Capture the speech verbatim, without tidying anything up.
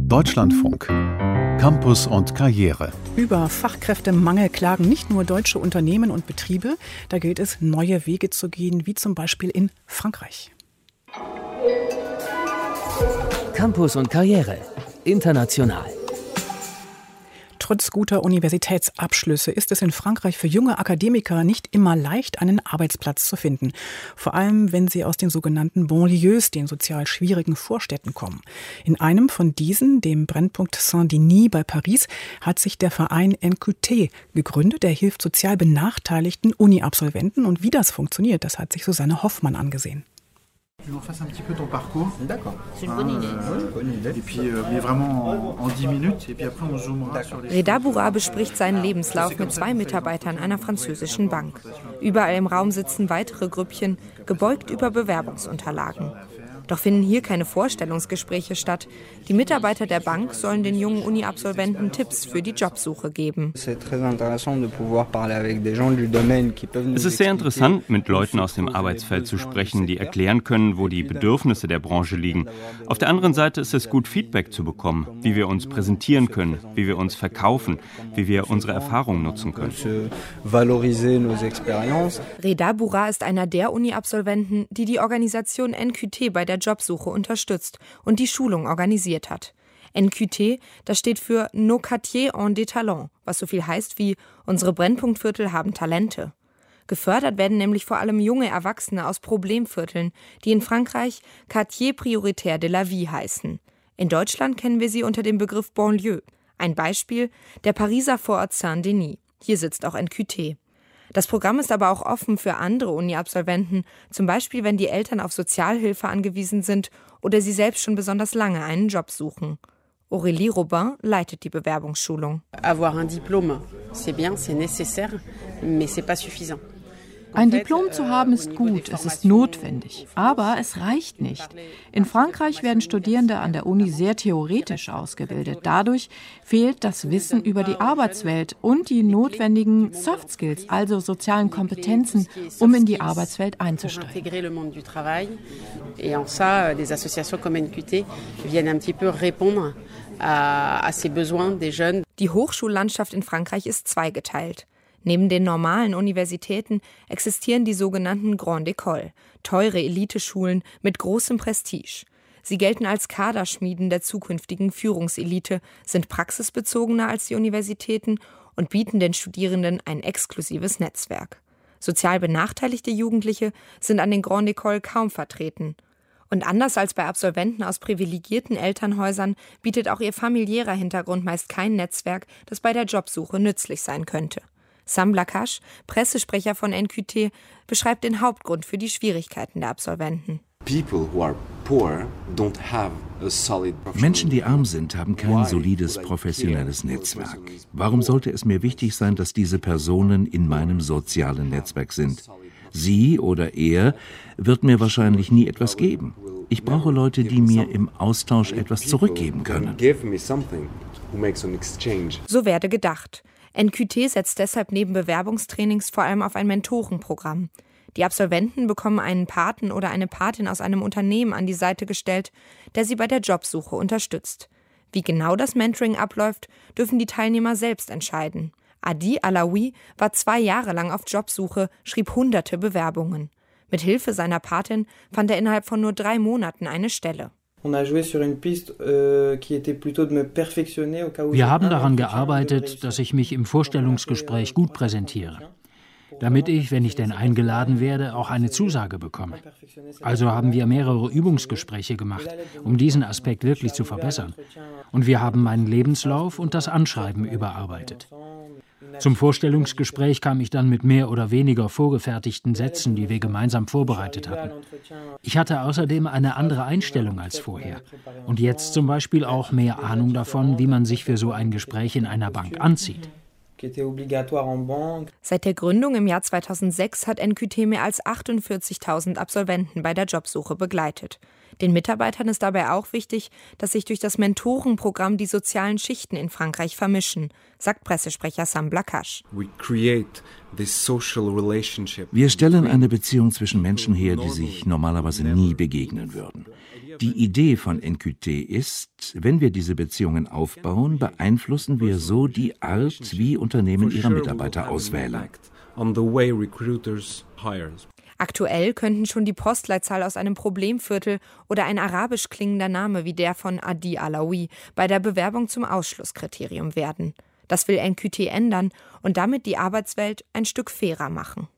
Deutschlandfunk. Campus und Karriere. Über Fachkräftemangel klagen nicht nur deutsche Unternehmen und Betriebe. Da gilt es, neue Wege zu gehen, wie zum Beispiel in Frankreich. Campus und Karriere. International. Trotz guter Universitätsabschlüsse ist es in Frankreich für junge Akademiker nicht immer leicht, einen Arbeitsplatz zu finden. Vor allem, wenn sie aus den sogenannten Banlieues, den sozial schwierigen Vorstädten kommen. In einem von diesen, dem Brennpunkt Saint-Denis bei Paris, hat sich der Verein N Q T gegründet. Der hilft sozial benachteiligten Uni-Absolventen. Und wie das funktioniert, das hat sich Susanne Hoffmann angesehen. Je vous refasse un petit peu ton parcours. D'accord, c'est une bonne idée. Euh, bonne idée. Et puis, euh, mais vraiment en, en dix minutes. Et puis après, on zoomera sur les. Reda Bourra bespricht seinen Lebenslauf mit zwei Mitarbeitern einer französischen Bank. Überall im Raum sitzen weitere Grüppchen, gebeugt über Bewerbungsunterlagen. Doch finden hier keine Vorstellungsgespräche statt. Die Mitarbeiter der Bank sollen den jungen Uni-Absolventen Tipps für die Jobsuche geben. Es ist sehr interessant, mit Leuten aus dem Arbeitsfeld zu sprechen, die erklären können, wo die Bedürfnisse der Branche liegen. Auf der anderen Seite ist es gut, Feedback zu bekommen, wie wir uns präsentieren können, wie wir uns verkaufen, wie wir unsere Erfahrungen nutzen können. Reda Bourra ist einer der Uni-Absolventen, die die Organisation N Q T bei der Jobsuche unterstützt und die Schulung organisiert hat. N Q T, das steht für Nos Quartiers ont des Talents, was so viel heißt wie unsere Brennpunktviertel haben Talente. Gefördert werden nämlich vor allem junge Erwachsene aus Problemvierteln, die in Frankreich Quartier prioritaire de la vie heißen. In Deutschland kennen wir sie unter dem Begriff Banlieue. Ein Beispiel, der Pariser Vorort Saint-Denis. Hier sitzt auch N Q T. Das Programm ist aber auch offen für andere Uni-Absolventen, zum Beispiel wenn die Eltern auf Sozialhilfe angewiesen sind oder sie selbst schon besonders lange einen Job suchen. Aurélie Robin leitet die Bewerbungsschulung. Avoir un diplôme, c'est bien, c'est nécessaire, mais c'est pas suffisant. Ein Diplom zu haben ist gut, es ist notwendig, aber es reicht nicht. In Frankreich werden Studierende an der Uni sehr theoretisch ausgebildet. Dadurch fehlt das Wissen über die Arbeitswelt und die notwendigen Soft Skills, also sozialen Kompetenzen, um in die Arbeitswelt einzusteigen. Die Hochschullandschaft in Frankreich ist zweigeteilt. Neben den normalen Universitäten existieren die sogenannten Grandes Écoles, teure Eliteschulen mit großem Prestige. Sie gelten als Kaderschmieden der zukünftigen Führungselite, sind praxisbezogener als die Universitäten und bieten den Studierenden ein exklusives Netzwerk. Sozial benachteiligte Jugendliche sind an den Grandes Écoles kaum vertreten. Und anders als bei Absolventen aus privilegierten Elternhäusern bietet auch ihr familiärer Hintergrund meist kein Netzwerk, das bei der Jobsuche nützlich sein könnte. Sam Lakash, Pressesprecher von N Q T, beschreibt den Hauptgrund für die Schwierigkeiten der Absolventen. Menschen, die arm sind, haben kein solides professionelles Netzwerk. Warum sollte es mir wichtig sein, dass diese Personen in meinem sozialen Netzwerk sind? Sie oder er wird mir wahrscheinlich nie etwas geben. Ich brauche Leute, die mir im Austausch etwas zurückgeben können. So werde gedacht. N Q T setzt deshalb neben Bewerbungstrainings vor allem auf ein Mentorenprogramm. Die Absolventen bekommen einen Paten oder eine Patin aus einem Unternehmen an die Seite gestellt, der sie bei der Jobsuche unterstützt. Wie genau das Mentoring abläuft, dürfen die Teilnehmer selbst entscheiden. Adi Alaoui war zwei Jahre lang auf Jobsuche, schrieb hunderte Bewerbungen. Mit Hilfe seiner Patin fand er innerhalb von nur drei Monaten eine Stelle. Wir haben daran gearbeitet, dass ich mich im Vorstellungsgespräch gut präsentiere, damit ich, wenn ich denn eingeladen werde, auch eine Zusage bekomme. Also haben wir mehrere Übungsgespräche gemacht, um diesen Aspekt wirklich zu verbessern. Und wir haben meinen Lebenslauf und das Anschreiben überarbeitet. Zum Vorstellungsgespräch kam ich dann mit mehr oder weniger vorgefertigten Sätzen, die wir gemeinsam vorbereitet hatten. Ich hatte außerdem eine andere Einstellung als vorher und jetzt zum Beispiel auch mehr Ahnung davon, wie man sich für so ein Gespräch in einer Bank anzieht. Seit der Gründung im Jahr zweitausendsechs hat N Q T mehr als achtundvierzigtausend Absolventen bei der Jobsuche begleitet. Den Mitarbeitern ist dabei auch wichtig, dass sich durch das Mentorenprogramm die sozialen Schichten in Frankreich vermischen, sagt Pressesprecher Sam Blakash. Wir stellen eine Beziehung zwischen Menschen her, die sich normalerweise nie begegnen würden. Die Idee von N Q T ist, wenn wir diese Beziehungen aufbauen, beeinflussen wir so die Art, wie Unternehmen ihre Mitarbeiter auswählen. Aktuell könnten schon die Postleitzahl aus einem Problemviertel oder ein arabisch klingender Name wie der von Adi Alaoui bei der Bewerbung zum Ausschlusskriterium werden. Das will N Q T ändern und damit die Arbeitswelt ein Stück fairer machen.